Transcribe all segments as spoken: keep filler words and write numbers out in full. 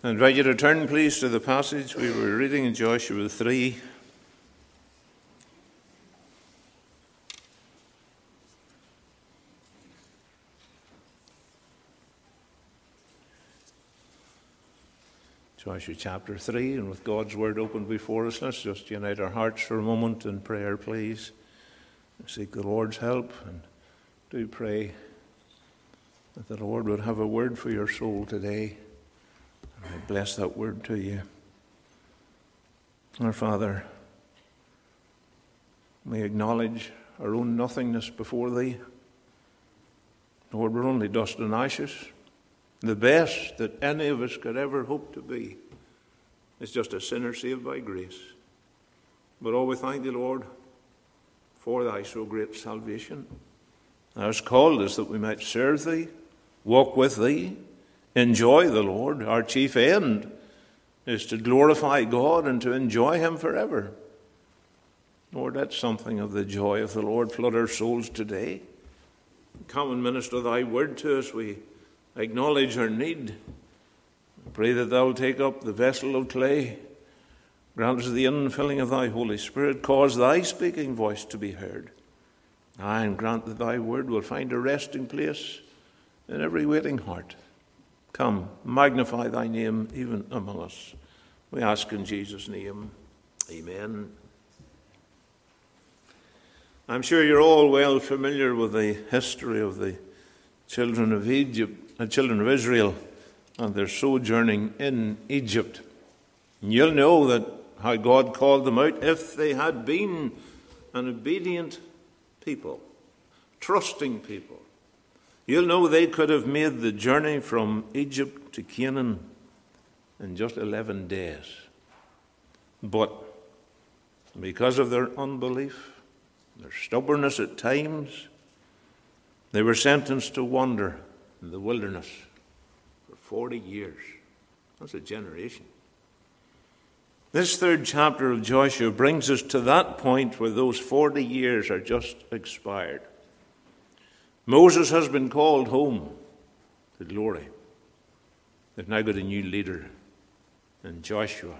I invite you to turn, please, to the passage we were reading in Joshua three. Joshua chapter three, and with God's word open before us, let's just unite our hearts for a moment in prayer, please. Seek the Lord's help, and do pray that the Lord would have a word for your soul today. And I bless that word to you. Our Father, we acknowledge our own nothingness before Thee. Lord, we're only dust and ashes. The best that any of us could ever hope to be is just a sinner saved by grace. But oh, we thank Thee, Lord, for Thy so great salvation. Thou hast called us that we might serve Thee, walk with Thee, enjoy the Lord. Our chief end is to glorify God and to enjoy Him forever. Lord, let something of the joy of the Lord flood our souls today. Come and minister Thy word to us. We acknowledge our need. Pray that Thou will take up the vessel of clay. Grant us the infilling of Thy Holy Spirit. Cause Thy speaking voice to be heard. Aye, and grant that Thy word will find a resting place in every waiting heart. Come, magnify Thy name even among us. We ask in Jesus' name. Amen. I'm sure you're all well familiar with the history of the children of Egypt, the children of Israel, and their sojourning in Egypt. And you'll know that how God called them out if they had been an obedient people, trusting people. You'll know they could have made the journey from Egypt to Canaan in just eleven days. But because of their unbelief, their stubbornness at times, they were sentenced to wander in the wilderness for forty years. That's a generation. This third chapter of Joshua brings us to that point where those forty years are just expired. Moses has been called home to glory. They've now got a new leader in Joshua.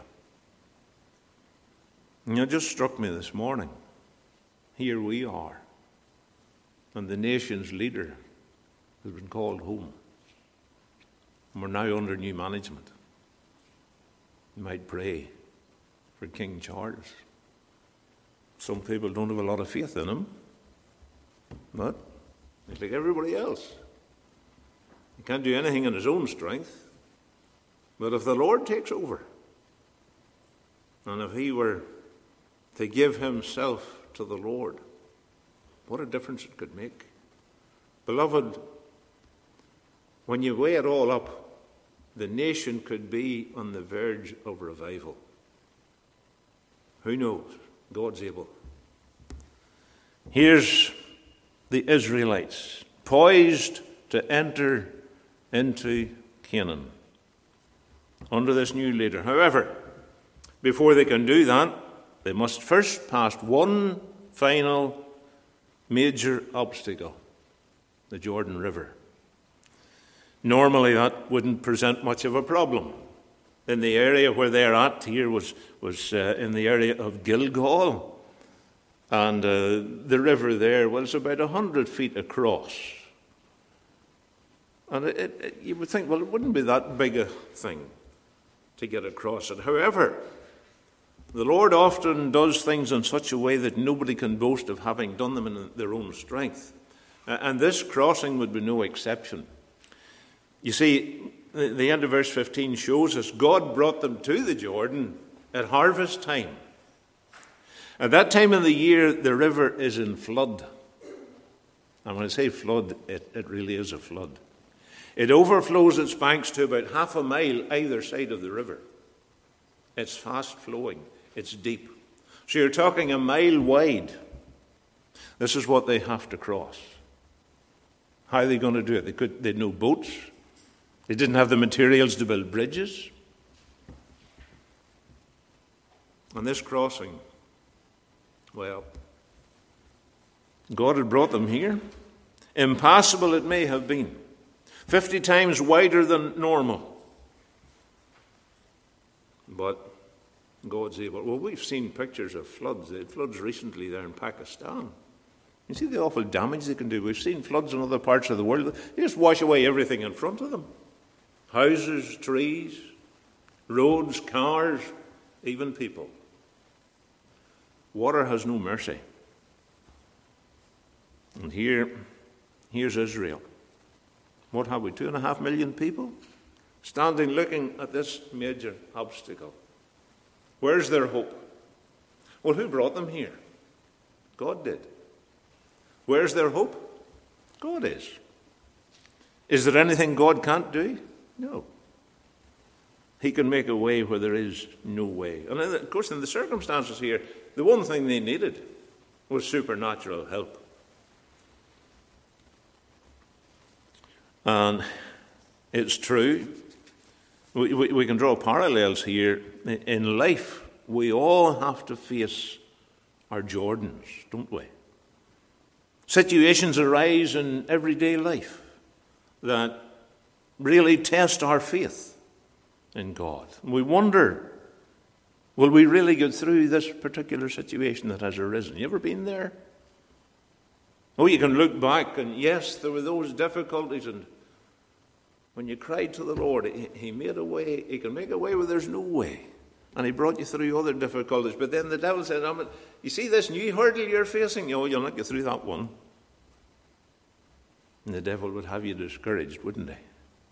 And it just struck me this morning. Here we are. And the nation's leader has been called home. And we're now under new management. You might pray for King Charles. Some people don't have a lot of faith in him. But he's like everybody else. He can't do anything in his own strength. But if the Lord takes over, and if he were to give himself to the Lord, what a difference it could make. Beloved, when you weigh it all up, the nation could be on the verge of revival. Who knows? God's able. Here's the Israelites, poised to enter into Canaan under this new leader. However, before they can do that, they must first pass one final major obstacle, the Jordan River. Normally that wouldn't present much of a problem. In the area where they're at here was, was uh, in the area of Gilgal. And uh, the river there was about a hundred feet across. And it, it, you would think, well, it wouldn't be that big a thing to get across it. However, the Lord often does things in such a way that nobody can boast of having done them in their own strength. Uh, and this crossing would be no exception. You see, the, the end of verse fifteen shows us God brought them to the Jordan at harvest time. At that time of the year, the river is in flood. And when I say flood, it, it really is a flood. It overflows its banks to about half a mile either side of the river. It's fast flowing. It's deep. So you're talking a mile wide. This is what they have to cross. How are they going to do it? They could, they had no boats. They didn't have the materials to build bridges. And this crossing, well, God had brought them here. Impassable it may have been. Fifty times wider than normal. But God's able. Well, we've seen pictures of floods. They had floods recently there in Pakistan. You see the awful damage they can do. We've seen floods in other parts of the world. They just wash away everything in front of them. Houses, trees, roads, cars, even people. Water has no mercy. And here, here's Israel. What have we, two and a half million people? Standing looking at this major obstacle. Where's their hope? Well, who brought them here? God did. Where's their hope? God is. Is there anything God can't do? No. He can make a way where there is no way. And of course, in the circumstances here, the one thing they needed was supernatural help. And it's true. We, we, we can draw parallels here. In life, we all have to face our Jordans, don't we? Situations arise in everyday life that really test our faith in God. We wonder, will we really get through this particular situation that has arisen? You ever been there? Oh, you can look back and yes, there were those difficulties, and when you cried to the Lord, he, he made a way. He can make a way where there's no way. And he brought you through other difficulties. But then the devil said, you see this new hurdle you're facing? Oh, you'll not get through that one. And the devil would have you discouraged, wouldn't he?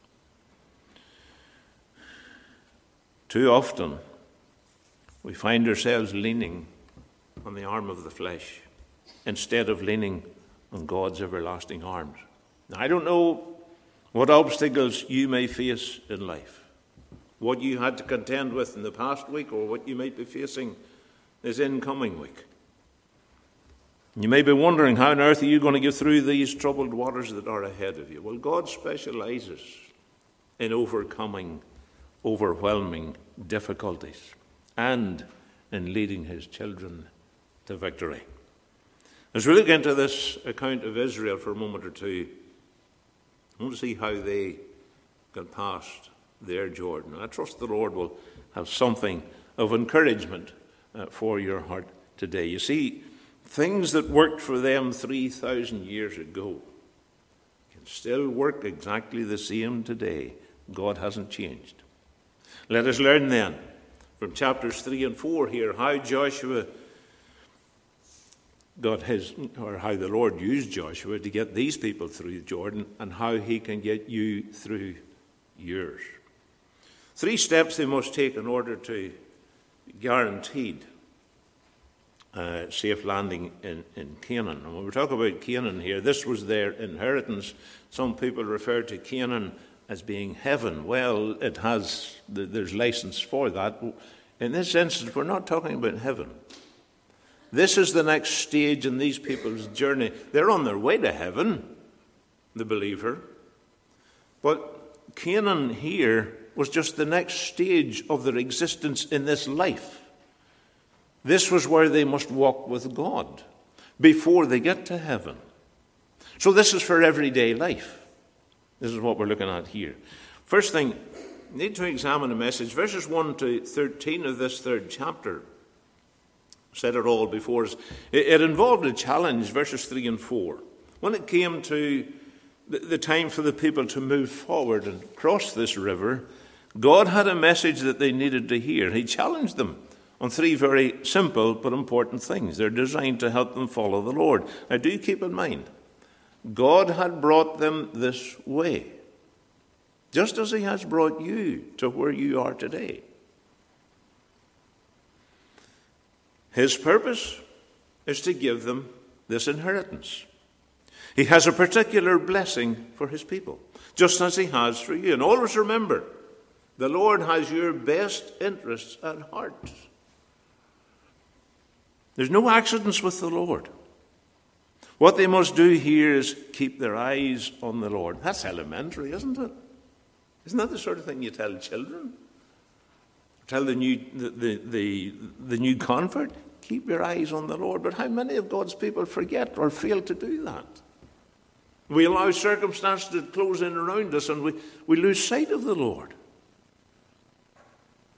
Too often, we find ourselves leaning on the arm of the flesh instead of leaning on God's everlasting arms. Now, I don't know what obstacles you may face in life, what you had to contend with in the past week, or what you might be facing this incoming week. You may be wondering, how on earth are you going to get through these troubled waters that are ahead of you? Well, God specializes in overcoming overwhelming difficulties and in leading his children to victory. As we look into this account of Israel for a moment or two, I want to see how they got past their Jordan. I trust the Lord will have something of encouragement uh, for your heart today. You see, things that worked for them three thousand years ago can still work exactly the same today. God hasn't changed. Let us learn then from chapters three and four here how Joshua got his, or how the Lord used Joshua to get these people through Jordan, and how he can get you through yours. Three steps they must take in order to be guaranteed uh, safe landing in, in Canaan. And when we talk about Canaan here, this was their inheritance. Some people refer to Canaan as being heaven. Well, it has, there's license for that. In this instance, we're not talking about heaven. This is the next stage in these people's journey. They're on their way to heaven, the believer. But Canaan here was just the next stage of their existence in this life. This was where they must walk with God before they get to heaven. So this is for everyday life. This is what we're looking at here. First thing, you need to examine the message. Verses one to thirteen of this third chapter said it all before us. It, it involved a challenge, verses three and four. When it came to the, the time for the people to move forward and cross this river, God had a message that they needed to hear. He challenged them on three very simple but important things. They're designed to help them follow the Lord. Now, do keep in mind, God had brought them this way, just as he has brought you to where you are today. His purpose is to give them this inheritance. He has a particular blessing for his people, just as he has for you. And always remember, the Lord has your best interests at heart. There's no accidents with the Lord. What they must do here is keep their eyes on the Lord. That's elementary, isn't it? Isn't that the sort of thing you tell children? Tell the new the, the, the, the new convert, keep your eyes on the Lord. But how many of God's people forget or fail to do that? We allow circumstances to close in around us, and we, we lose sight of the Lord.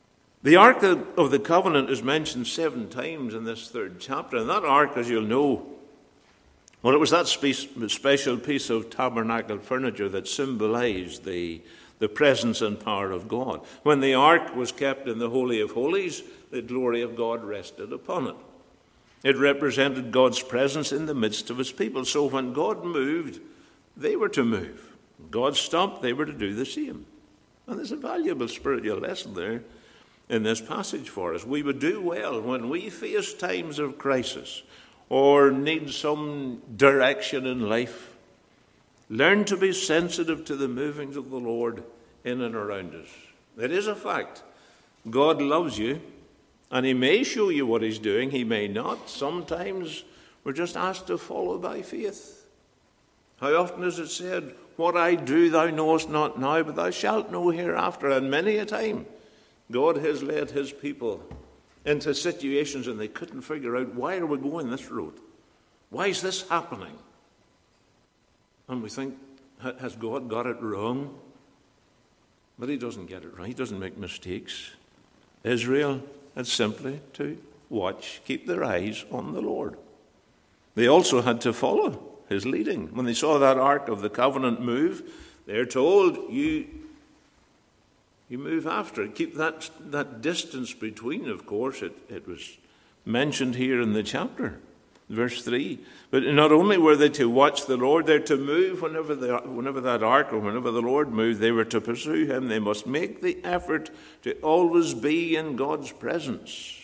The Ark of the Covenant is mentioned seven times in this third chapter, and that Ark, as you'll know, well, it was that spe- special piece of tabernacle furniture that symbolized the, the presence and power of God. When the Ark was kept in the Holy of Holies, the glory of God rested upon it. It represented God's presence in the midst of his people. So when God moved, they were to move. When God stopped, they were to do the same. And there's a valuable spiritual lesson there in this passage for us. We would do well when we face times of crisis or need some direction in life. Learn to be sensitive to the movings of the Lord in and around us. It is a fact. God loves you, and he may show you what he's doing. He may not. Sometimes we're just asked to follow by faith. How often is it said, what I do thou knowest not now, but thou shalt know hereafter? And many a time God has led his people into situations and they couldn't figure out, why are we going this road? Why is this happening? And we think, has God got it wrong? But he doesn't get it right. He doesn't make mistakes. Israel had simply to watch, keep their eyes on the Lord. They also had to follow his leading. When they saw that Ark of the Covenant move, they're told, you You move after it. Keep that, that distance between, of course. It, it was mentioned here in the chapter, verse three. But not only were they to watch the Lord, they're to move whenever, the, whenever that ark or whenever the Lord moved, they were to pursue him. They must make the effort to always be in God's presence.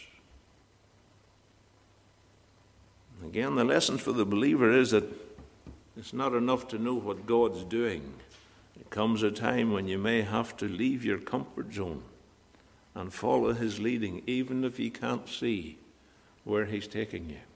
Again, the lesson for the believer is that it's not enough to know what God's doing. There comes a time when you may have to leave your comfort zone and follow his leading, even if you can't see where he's taking you.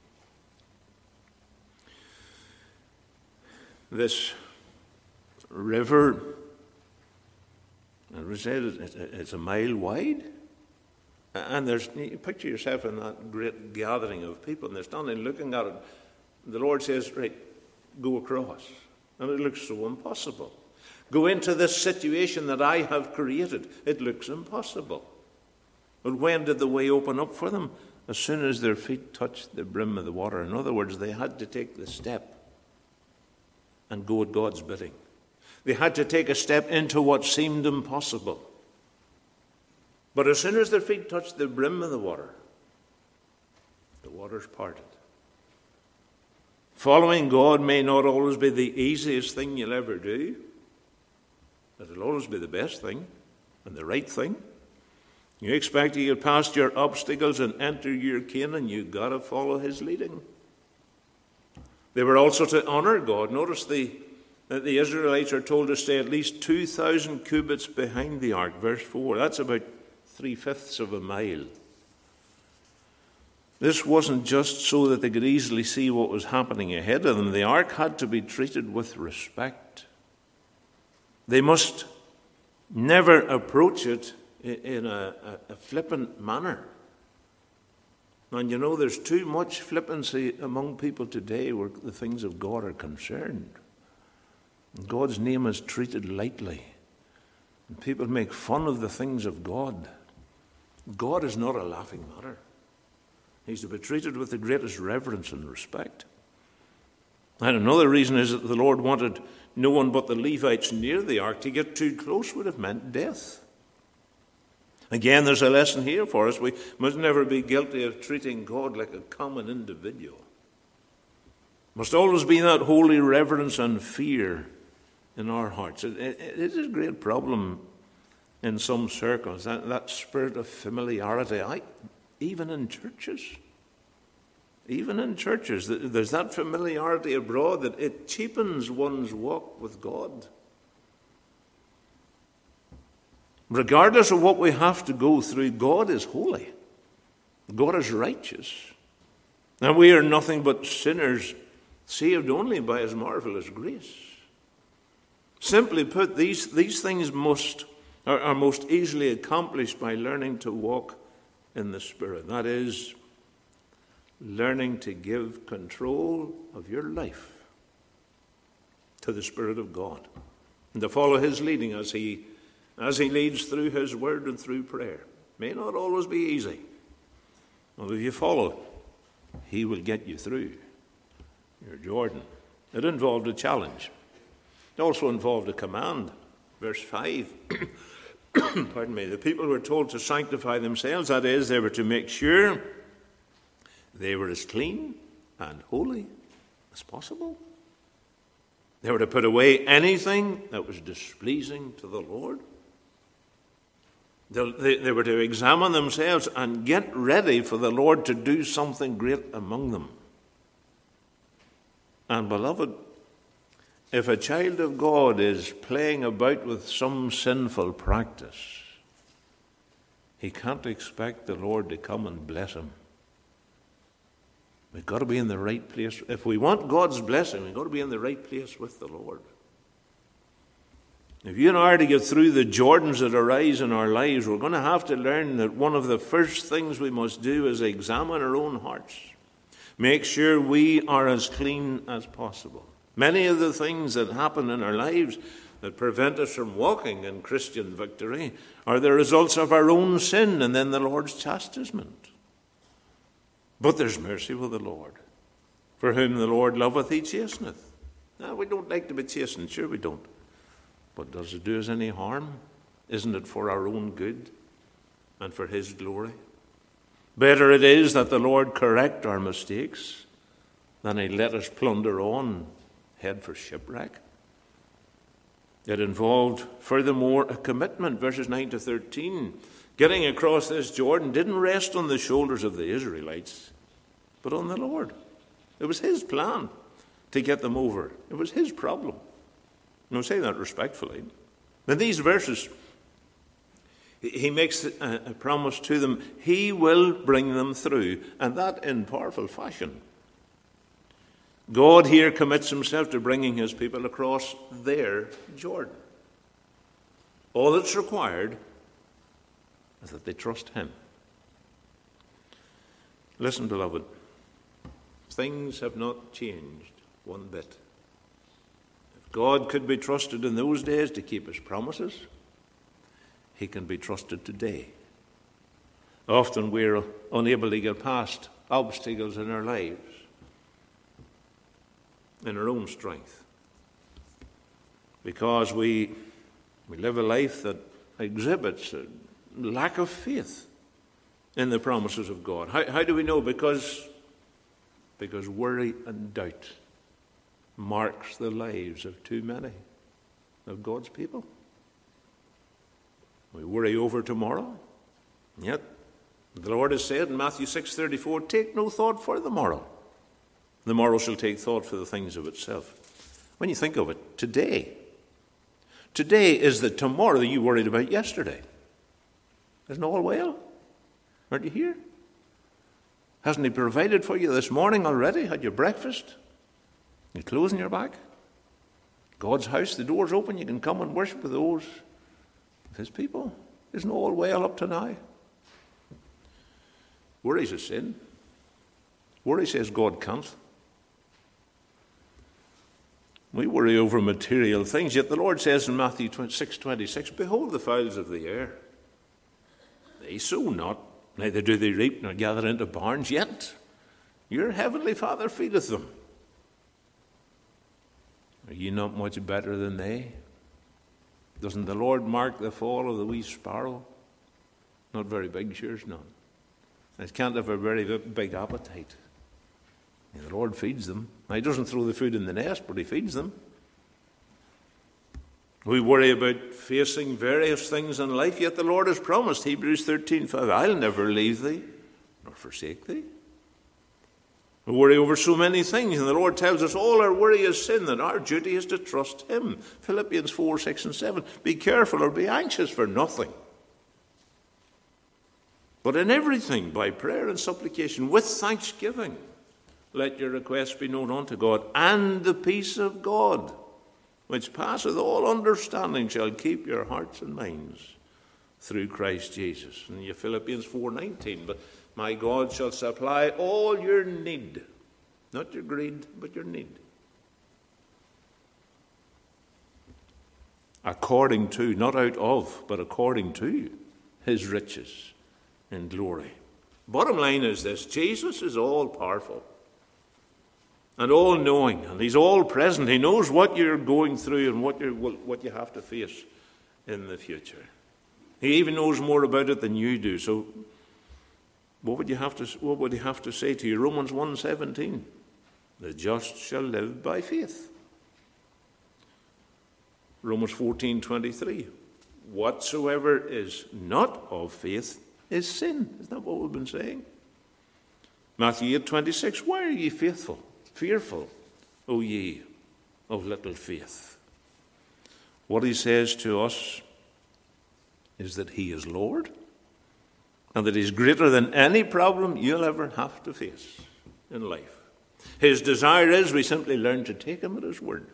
This river, as we said, it's a mile wide. And there's, you picture yourself in that great gathering of people, and they're standing looking at it. The Lord says, right, go across. And it looks so impossible. Go into this situation that I have created. It looks impossible. But when did the way open up for them? As soon as their feet touched the brim of the water. In other words, they had to take the step and go at God's bidding. They had to take a step into what seemed impossible. But as soon as their feet touched the brim of the water, the waters parted. Following God may not always be the easiest thing you'll ever do, but it'll always be the best thing and the right thing. You expect to get past your obstacles and enter your Canaan, you've got to follow his leading. They were also to honor God. Notice the, that the Israelites are told to stay at least two thousand cubits behind the ark, verse four. That's about three-fifths of a mile. This wasn't just so that they could easily see what was happening ahead of them. The ark had to be treated with respect. They must never approach it in a, a, a flippant manner. And you know, there's too much flippancy among people today where the things of God are concerned. God's name is treated lightly. And people make fun of the things of God. God is not a laughing matter. He's to be treated with the greatest reverence and respect. And another reason is that the Lord wanted no one but the Levites near the ark. To get too close would have meant death. Again, there's a lesson here for us. We must never be guilty of treating God like a common individual. Must always be that holy reverence and fear in our hearts. It, it, it is a great problem in some circles, that, that spirit of familiarity, I, even in churches. Even in churches, there's that familiarity abroad that it cheapens one's walk with God. Regardless of what we have to go through, God is holy. God is righteous. And we are nothing but sinners saved only by his marvelous grace. Simply put, these, these things must are, are most easily accomplished by learning to walk in the Spirit. That is, learning to give control of your life to the Spirit of God and to follow his leading as he as he leads through his word and through prayer. may not always be easy. Well, if you follow, he will get you through your Jordan. It involved a challenge. It also involved a command. Verse five, pardon me, the people were told to sanctify themselves. That is, they were to make sure they were as clean and holy as possible. They were to put away anything that was displeasing to the Lord. They, they, they were to examine themselves and get ready for the Lord to do something great among them. And beloved, if a child of God is playing about with some sinful practice, he can't expect the Lord to come and bless him. We've got to be in the right place. If we want God's blessing, we've got to be in the right place with the Lord. If you and I are to get through the Jordans that arise in our lives, we're going to have to learn that one of the first things we must do is examine our own hearts. Make sure we are as clean as possible. Many of the things that happen in our lives that prevent us from walking in Christian victory are the results of our own sin and then the Lord's chastisement. But there's mercy with the Lord. For whom the Lord loveth, he chasteneth. Now, we don't like to be chastened, sure we don't. But does it do us any harm? Isn't it for our own good and for his glory? Better it is that the Lord correct our mistakes than he let us plunder on, head for shipwreck. It involved, furthermore, a commitment, verses nine to thirteen. Getting across this Jordan didn't rest on the shoulders of the Israelites, but on the Lord. It was his plan to get them over. It was his problem. And I say that respectfully. In these verses, he makes a promise to them. He will bring them through, and that in powerful fashion. God here commits himself to bringing his people across their Jordan. All that's required is that they trust him. Listen, beloved, things have not changed one bit. If God could be trusted in those days to keep his promises, he can be trusted today. Often we're unable to get past obstacles in our lives in our own strength, because we we live a life that exhibits a lack of faith in the promises of God. How, how do we know? Because, because worry and doubt marks the lives of too many of God's people. We worry over tomorrow, yet the Lord has said in Matthew six thirty-four, take no thought for the morrow. The morrow shall take thought for the things of itself. When you think of it, today, today is the tomorrow that you worried about yesterday. Isn't all well? Aren't you here? Hasn't he provided for you this morning already? Had your breakfast? Your clothes in your back? God's house, the door's open. You can come and worship with those of his people. Isn't all well up to now? Worry's a sin. Worry says God can't. We worry over material things, yet the Lord says in Matthew six twenty-six, behold the fowls of the air. They sow not, neither do they reap, nor gather into barns, yet your heavenly Father feedeth them. Are you not much better than they? Doesn't the Lord mark the fall of the wee sparrow? Not very big, sure it's not. It can't have a very big appetite. And the Lord feeds them. Now, he doesn't throw the food in the nest, but he feeds them. We worry about facing various things in life, yet the Lord has promised, Hebrews thirteen five, I'll never leave thee nor forsake thee. We worry over so many things, and the Lord tells us all our worry is sin, that our duty is to trust him. Philippians four, six and seven, be careful or be anxious for nothing, but in everything by prayer and supplication with thanksgiving let your requests be known unto God, and the peace of God, which passeth all understanding, shall keep your hearts and minds through Christ Jesus. And you Philippians four nineteen, but my God shall supply all your need, not your greed, but your need, according to, not out of, but according to his riches in glory. Bottom line is this: Jesus is all powerful and all knowing, and he's all present. He knows what you're going through and what you what you have to face in the future. He even knows more about it than you do. So what would you have to what would he have to say to you? Romans one seventeen. The just shall live by faith. Romans fourteen twenty-three. Whatsoever is not of faith is sin. Isn't that what we've been saying? Matthew eight twenty-six. Why are ye faithful, fearful, O ye of little faith? What he says to us is that he is Lord, and that he's greater than any problem you'll ever have to face in life. His desire is we simply learn to take him at his word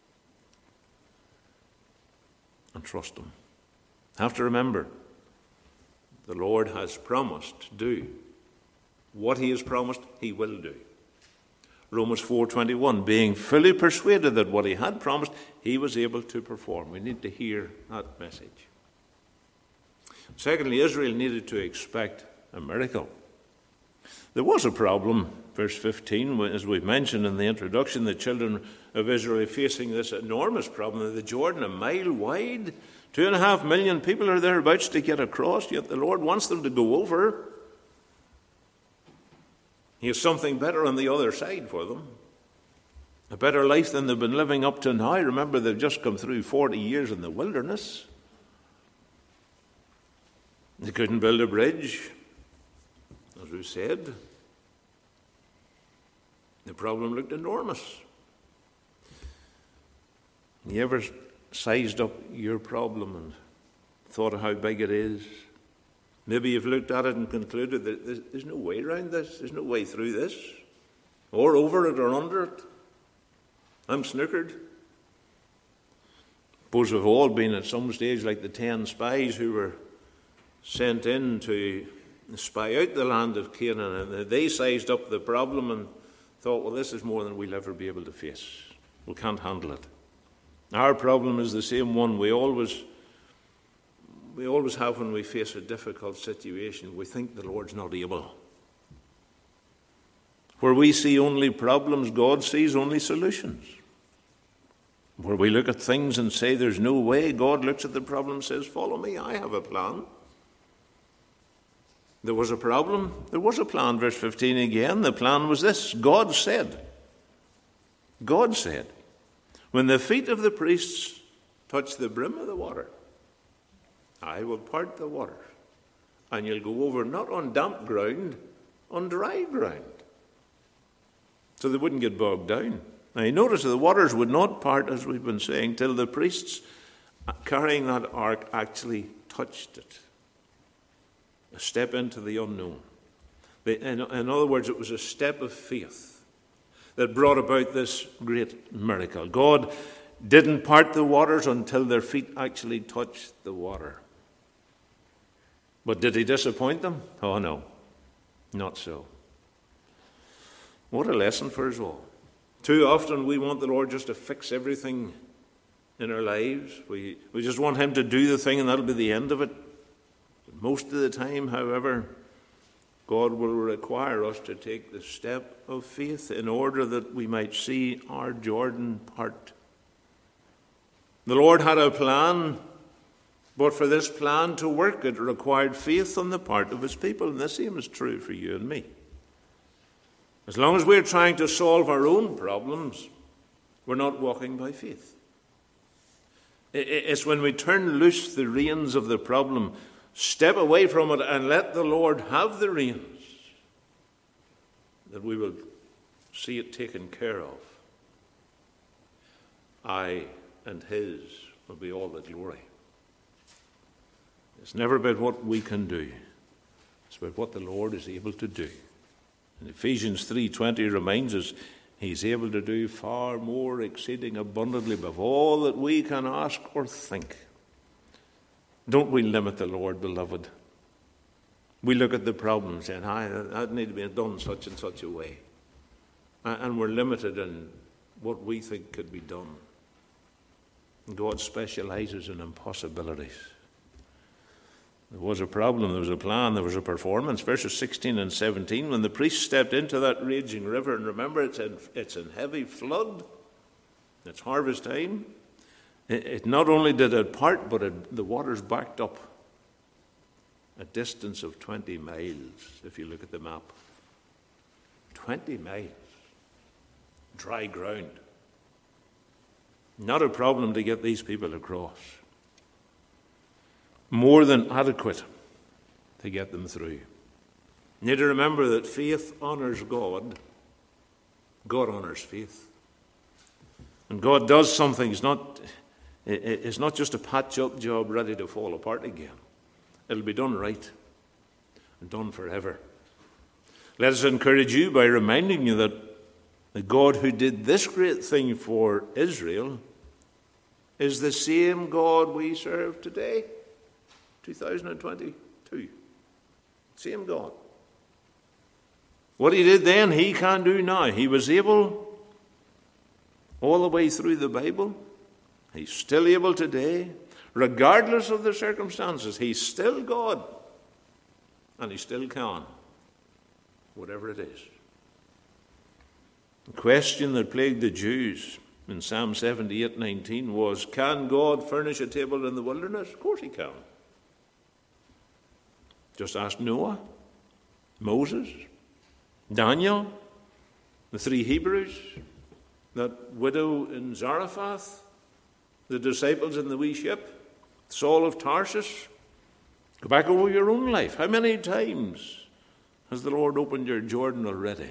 and trust him. Have to remember, the Lord has promised to do what he has promised he will do. Romans four twenty-one, being fully persuaded that what he had promised he was able to perform. We need to hear that message. Secondly, Israel needed to expect a miracle. There was a problem, verse fifteen, as we mentioned in the introduction. The children of Israel are facing this enormous problem. The Jordan, a mile wide, two and a half million people are thereabouts to get across, yet the Lord wants them to go over. He has something better on the other side for them, a better life than they've been living up to now. Remember, they've just come through forty years in the wilderness. They couldn't build a bridge, as we said. The problem looked enormous. You ever sized up your problem and thought of how big it is? Maybe you've looked at it and concluded that there's no way around this. There's no way through this, or over it, or under it. I'm snookered. Suppose we've all been at some stage like the ten spies who were sent in to spy out the land of Canaan, and they sized up the problem and thought, well, this is more than we'll ever be able to face. We can't handle it. Our problem is the same one we always we always have when we face a difficult situation. We think the Lord's not able. Where we see only problems, God sees only solutions. Where we look at things and say there's no way, God looks at the problem and says, follow me, I have a plan. There was a problem, there was a plan. Verse fifteen again, the plan was this. God said, God said, when the feet of the priests touch the brim of the water, I will part the water, and you'll go over not on damp ground, on dry ground. So they wouldn't get bogged down. Now you notice that the waters would not part, as we've been saying, till the priests carrying that ark actually touched it. A step into the unknown. In other words, it was a step of faith that brought about this great miracle. God didn't part the waters until their feet actually touched the water. But did he disappoint them? Oh no, not so. What a lesson for us all. Too often we want the Lord just to fix everything in our lives. We, we just want him to do the thing and that'll be the end of it. Most of the time, however, God will require us to take the step of faith in order that we might see our Jordan part. The Lord had a plan, but for this plan to work, it required faith on the part of his people, and the same is true for you and me. As long as we're trying to solve our own problems, we're not walking by faith. It's when we turn loose the reins of the problem, step away from it and let the Lord have the reins, that we will see it taken care of. I and his will be all the glory. It's never about what we can do. It's about what the Lord is able to do. And Ephesians three twenty reminds us he's able to do far more, exceeding abundantly above all that we can ask or think. Don't we limit the Lord, beloved? We look at the problem saying, I, that need to be done such and such a way. And we're limited in what we think could be done. God specializes in impossibilities. There was a problem, there was a plan, there was a performance. Verses sixteen and seventeen, when the priest stepped into that raging river, and remember it's in, it's in heavy flood, it's harvest time, it, it not only did it part, but it, the waters backed up a distance of twenty miles, if you look at the map. twenty miles. Dry ground. Not a problem to get these people across. More than adequate to get them through. You need to remember that faith honors God. God honors faith. And God does something. It's not, it's not just a patch-up job ready to fall apart again. It'll be done right and done forever. Let us encourage you by reminding you that the God who did this great thing for Israel is the same God we serve today, two thousand twenty-two. Same God. What he did then, he can do now. He was able all the way through the Bible. He's still able today. Regardless of the circumstances, he's still God. And he still can. Whatever it is. The question that plagued the Jews in Psalm seventy-eight nineteen was, can God furnish a table in the wilderness? Of course he can. Just ask Noah, Moses, Daniel, the three Hebrews, that widow in Zarephath, the disciples in the wee ship, Saul of Tarsus. Go back over your own life. How many times has the Lord opened your Jordan already?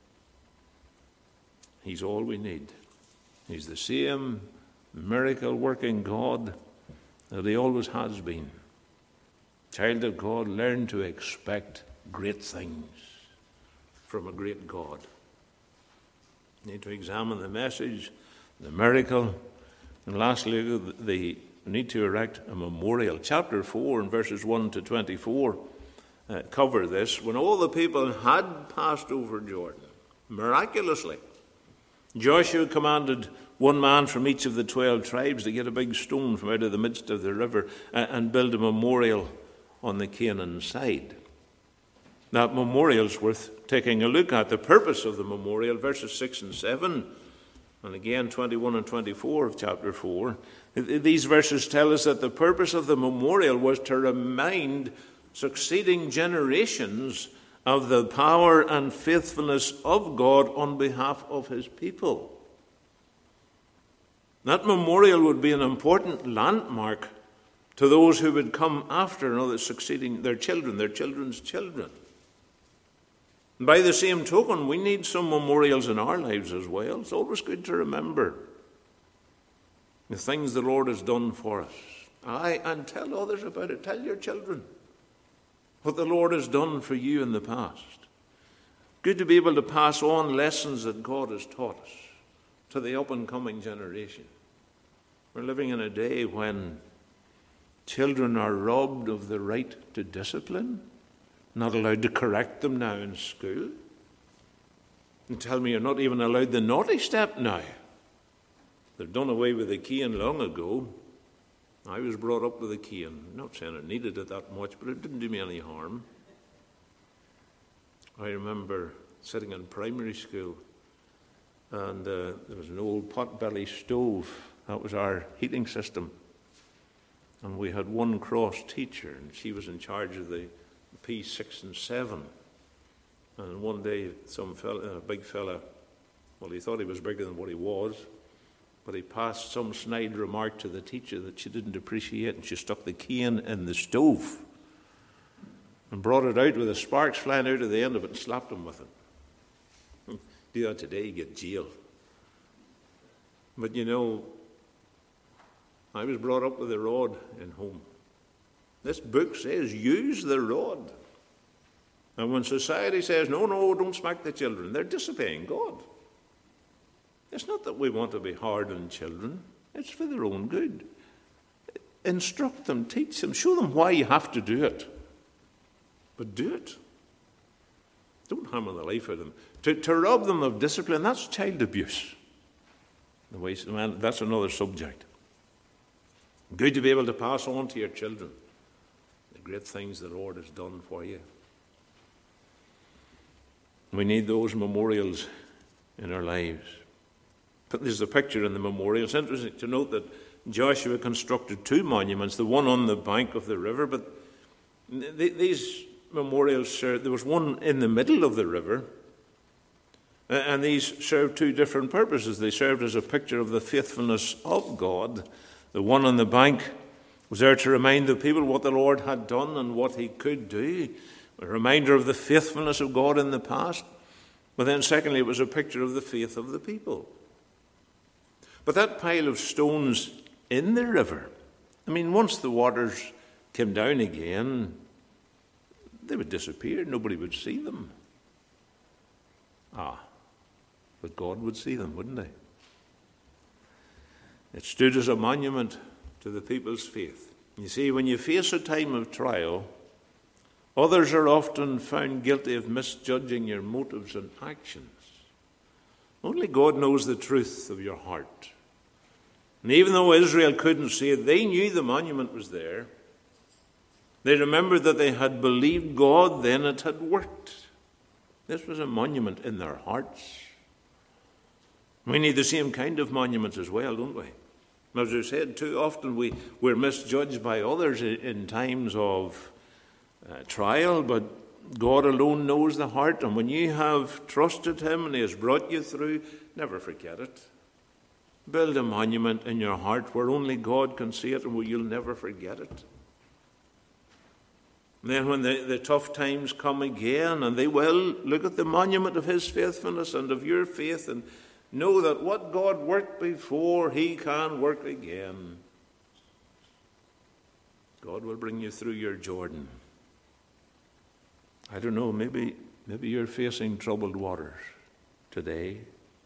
He's all we need. He's the same miracle-working God that he always has been. Child of God, learn to expect great things from a great God. You need to examine the message, the miracle, and lastly, the need to erect a memorial. Chapter four and verses one to twenty-four uh, cover this. When all the people had passed over Jordan, miraculously, Joshua commanded one man from each of the twelve tribes to get a big stone from out of the midst of the river and build a memorial on the Canaan side. That memorial's worth taking a look at. The purpose of the memorial, verses six and seven, and again twenty-one and twenty-four of chapter four. These verses tell us that the purpose of the memorial was to remind succeeding generations of the power and faithfulness of God on behalf of his people. That memorial would be an important landmark to those who would come after and others succeeding, their children, their children's children. And by the same token, we need some memorials in our lives as well. It's always good to remember the things the Lord has done for us. Aye, and tell others about it. Tell your children what the Lord has done for you in the past. Good to be able to pass on lessons that God has taught us to the up-and-coming generation. We're living in a day when children are robbed of the right to discipline, not allowed to correct them now in school. And tell me you're not even allowed the naughty step now. They've done away with the cane long ago. I was brought up with a cane. I'm not saying I needed it that much, but it didn't do me any harm. I remember sitting in primary school, and uh, there was an old pot-belly stove. That was our heating system. And we had one cross teacher, and she was in charge of the P six and seven. And one day, some fella, a big fella, well, he thought he was bigger than what he was, but he passed some snide remark to the teacher that she didn't appreciate, and she stuck the cane in the stove and brought it out with the sparks flying out of the end of it and slapped him with it. Do that today, you get jail. But you know, I was brought up with a rod in home. This book says, use the rod. And when society says, no, no, don't smack the children, they're disobeying God. It's not that we want to be hard on children. It's for their own good. Instruct them, teach them, show them why you have to do it. But do it. Don't hammer the life out of them. To, to rob them of discipline, that's child abuse. The way, man, that's another subject. Good to be able to pass on to your children the great things the Lord has done for you. We need those memorials in our lives. But there's a picture in the memorial. It's interesting to note that Joshua constructed two monuments, the one on the bank of the river, but th- these memorials served, there was one in the middle of the river, and these served two different purposes. They served as a picture of the faithfulness of God. The one on the bank was there to remind the people what the Lord had done and what he could do, a reminder of the faithfulness of God in the past. But then secondly, it was a picture of the faith of the people. But that pile of stones in the river, I mean, once the waters came down again, they would disappear. Nobody would see them. Ah, but God would see them, wouldn't he? It stood as a monument to the people's faith. You see, when you face a time of trial, others are often found guilty of misjudging your motives and actions. Only God knows the truth of your heart. And even though Israel couldn't see it, they knew the monument was there. They remembered that they had believed God, then it had worked. This was a monument in their hearts. We need the same kind of monument as well, don't we? As I said, too often we, we're misjudged by others in times of uh, trial, but God alone knows the heart. And when you have trusted him and he has brought you through, never forget it. Build a monument in your heart where only God can see it and where you'll never forget it. And then when the, the tough times come again, and they will, look at the monument of his faithfulness and of your faith and know that what God worked before, he can work again. God will bring you through your Jordan. I don't know, maybe, maybe you're facing troubled waters today.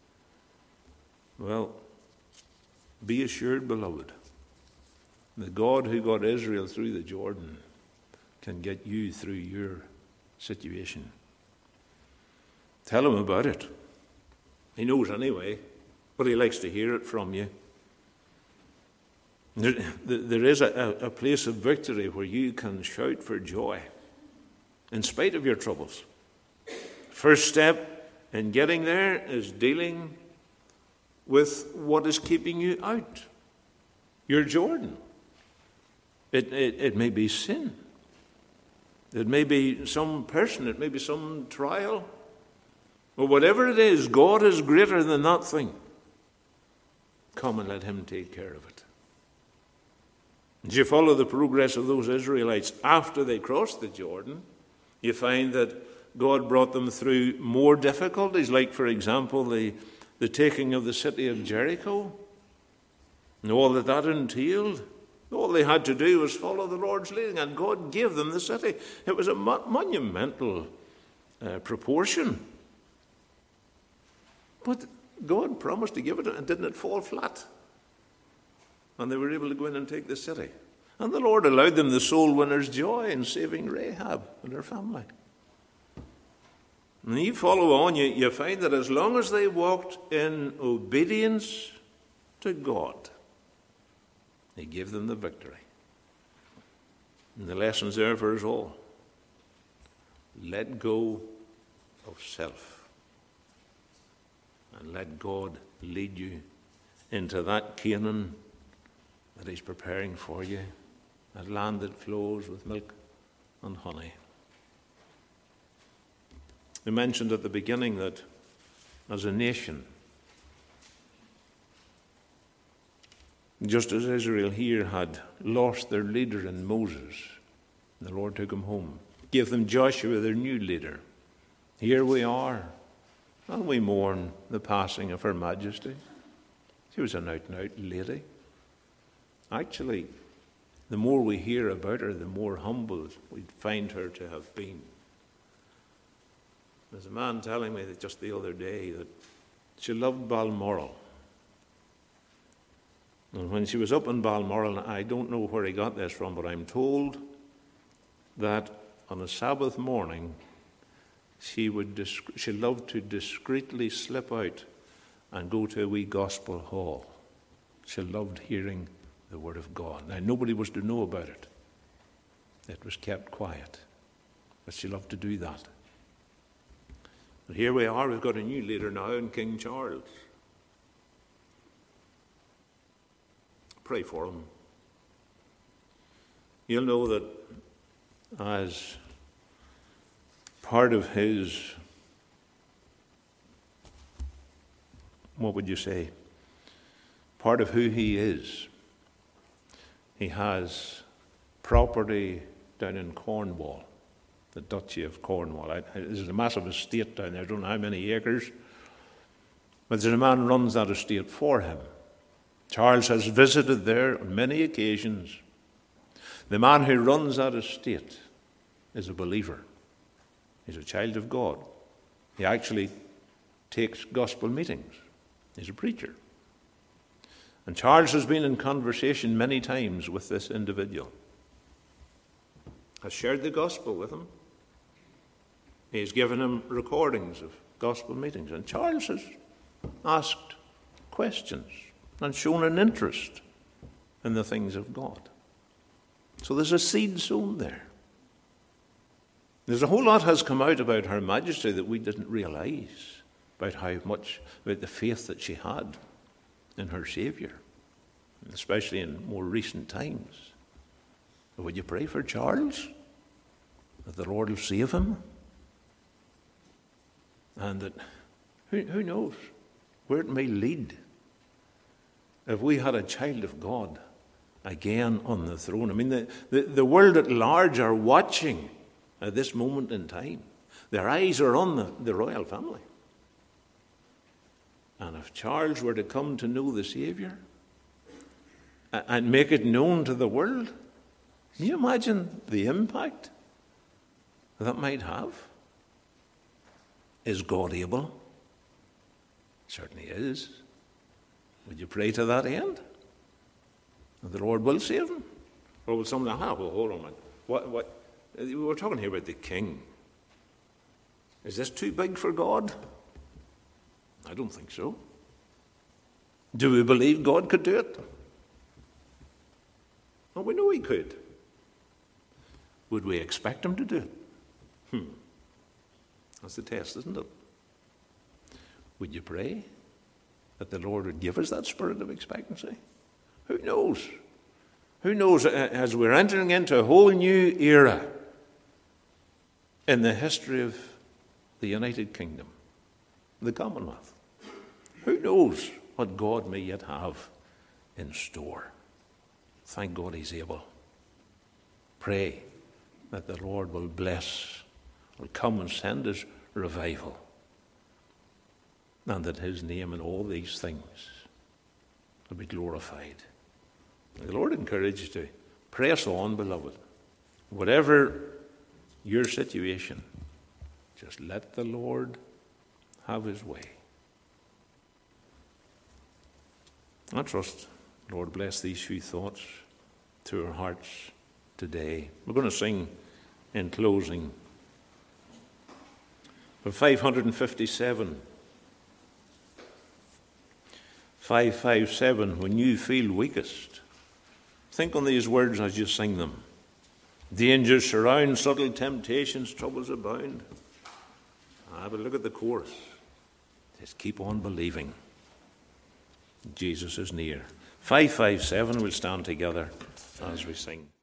Well, be assured, beloved, the God who got Israel through the Jordan can get you through your situation. Tell him about it. He knows anyway, but he likes to hear it from you. There, there is a, a place of victory where you can shout for joy in spite of your troubles. First step in getting there is dealing with what is keeping you out. Your Jordan. It, it, it may be sin. It may be some person. It may be some trial. Or whatever it is, God is greater than that thing. Come and let him take care of it. As you follow the progress of those Israelites after they crossed the Jordan, you find that God brought them through more difficulties, like, for example, the, the taking of the city of Jericho, and all that that entailed. All they had to do was follow the Lord's leading, and God gave them the city. It was a mo- monumental uh, proportion. But God promised to give it, and didn't it fall flat? And they were able to go in and take the city. And the Lord allowed them the soul winner's joy in saving Rahab and her family. And you follow on, you, you find that as long as they walked in obedience to God, he gave them the victory. And the lesson's there for us all. Let go of self. And let God lead you into that Canaan that he's preparing for you, that land that flows with milk and honey. We mentioned at the beginning that as a nation, just as Israel here had lost their leader in Moses, the Lord took him home, gave them Joshua, their new leader. Here we are, and we mourn the passing of Her Majesty. She was an out-and-out lady. Actually, the more we hear about her, the more humble we find her to have been. There's a man telling me that just the other day that she loved Balmoral. And when she was up in Balmoral, I don't know where he got this from, but I'm told that on a Sabbath morning, she would disc- she loved to discreetly slip out and go to a wee gospel hall. She loved hearing the word of God. Now, nobody was to know about it. it was kept quiet. But she loved to do that. But here we are, we've got a new leader now in King Charles. Pray for him. You'll know that as part of his, what would you say, part of who he is, he has property down in Cornwall, the Duchy of Cornwall. I, there's a massive estate down there, I don't know how many acres, but there's a man who runs that estate for him. Charles has visited there on many occasions. The man who runs that estate is a believer. He's a child of God. He actually takes gospel meetings. He's a preacher. And Charles has been in conversation many times with this individual. Has shared the gospel with him. He's given him recordings of gospel meetings. And Charles has asked questions and shown an interest in the things of God. So there's a seed sown there. There's a whole lot has come out about Her Majesty that we didn't realize, about how much, about the faith that she had in her Saviour, especially in more recent times. But would you pray for Charles, that the Lord will save him? And that, who, who knows where it may lead if we had a child of God again on the throne. I mean, the, the, the world at large are watching at this moment in time. Their eyes are on the, the royal family. And if Charles were to come to know the Saviour and make it known to the world, can you imagine the impact that might have? Is God able? Certainly is. Would you pray to that end? And the Lord will save him? Or will someone, ah, well, hold on a minute. What, what, we're talking here about the king. Is this too big for God? I don't think so. Do we believe God could do it? Well, we know he could. Would we expect him to do it? Hmm. That's the test, isn't it? Would you pray that the Lord would give us that spirit of expectancy? Who knows? Who knows, as we're entering into a whole new era in the history of the United Kingdom, the Commonwealth. Who knows what God may yet have in store? Thank God he's able. Pray that the Lord will bless, will come and send us revival, and that his name in all these things will be glorified. The Lord encourages you to press on, beloved. Whatever your situation, just let the Lord have his way. I trust, Lord, bless these few thoughts to our hearts today. We're going to sing in closing from five fifty-seven. five fifty-seven, when you feel weakest. Think on these words as you sing them. Dangers surround, subtle temptations, troubles abound. Ah, but look at the chorus. Just keep on believing. Jesus is near. five fifty-seven, we'll stand together as we sing.